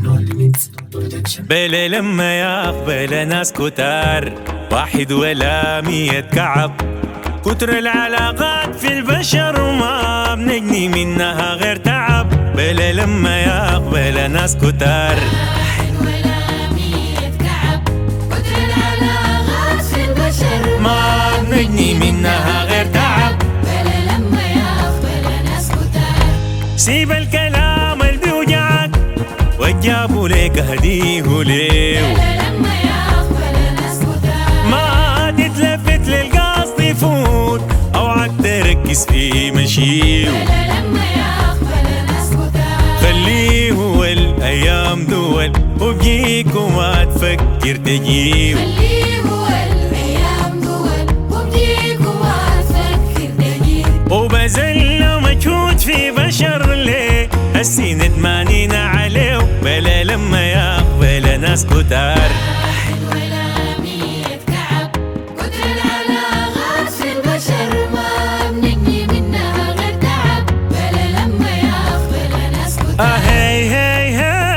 بلا لما يقبل ناس كتار، واحد ولا 100 كعب. كتر العلاقات في البشر ما بنجني منها غير تعب. بلا لما يقبل ناس كتار، واحد ولا 100 كعب. كتر العلاقات في البشر ما بنجني منها غير تعب. بلا لما يقبل ناس كتار. سيب الكلام اللي بيوجعك وجابوا ليك هديه ليه. بلا لما يقبل ناس كتار. ما تتلفت للقصد يفوت، اوعك تركز في مشيه. بلا لما يقبل ناس كتار. خليه هو الايام دول وبجيك وما تفكر تجيه. خليه هو الايام دول وبجيك وما تفكر تجيه. وبذل مجهود في بشر ليه هسي ندمانين عليه. بلا لما يقبل ناس كتار، واحد ولا 100 كعب. كتر العلاقات في البشر ما بنجني منها غير تعب. بلا لما يقبل ناس كتار. هي هي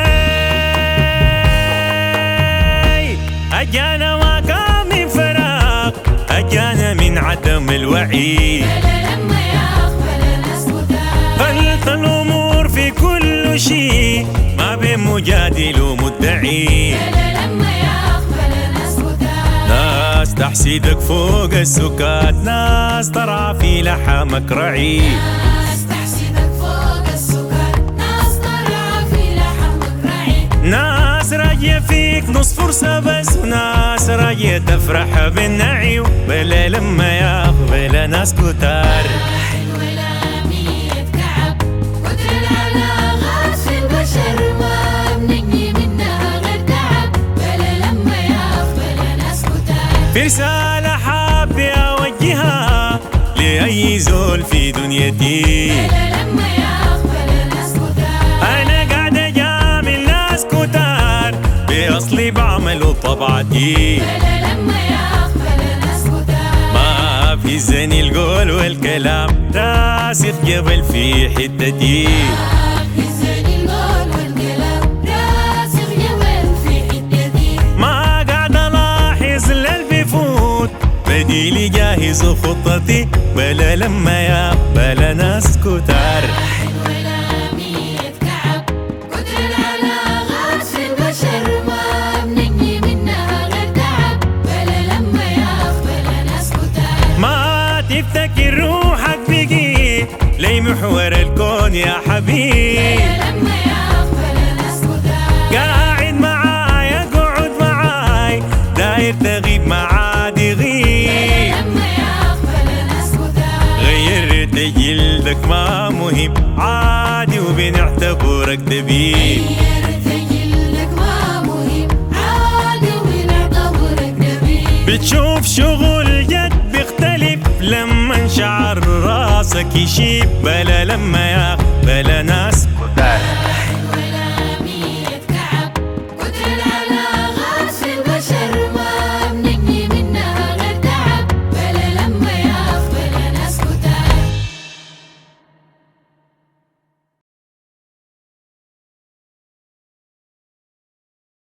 هي اجانا ما كان من فراغ، اجانا من عدم الوعي. بلا لما يقبل ناس كتار. خلط الامور في كل شيء، ما بين مجادل ومدعي. بلا لما يقبل ناس كتار. ناس تحسدك فوق السكات، ناس ترى في لحمك رعي. ناس تحسدك فوق السكر، ناس ترعى في لحمك رعي. ناس راجية فيك نص فرصة بس، وناس راجية تفرح بالنعي. بلا لما يقبل ناس كتار، واحد ولا 100 كعب. كتر العلاقات في البشر ما بنجني منها غير تعب. بلا لما يقبل ناس كتار. في رسالة حابة أوجهها لأي زول في دنيتي. بلا لما يقبل ناس كتار. أنا قاعد أجامل ناس كتار بأصلي بعمل طبعتي. بلا لما يقبل ناس كتار. ما في زني القول والكلام راسخ جبل في حتتي. في زين القول والكلام راسخ جبل في حتتي. ما قاعد ألاحظ اللي بيفوت، بديلي جاهز وخطتي. بلا لما يقبل ناس كتار، واحد ولا 100 كعب. كتر العلاقات في البشر ما بنجني منها غير تعب. بلا لما يقبل ناس كتار. ما تفتكر روحك بقي لي محور الكون يا حبيب. بلا لما يقبل ناس كتار. قاعد معاي اقعد معاي، داير تغيب معادي غيب. لما يقبل ناس كتار. غيرت جلدك ما مهم عادي وبنعتبرك دبيب. غيرت جلدك ما مهم عادي ونعتبرك نبيل. بتشوف شغل جد بيختلف لما شعر راسك يشيب. بلا لما يقبل ناس كتار.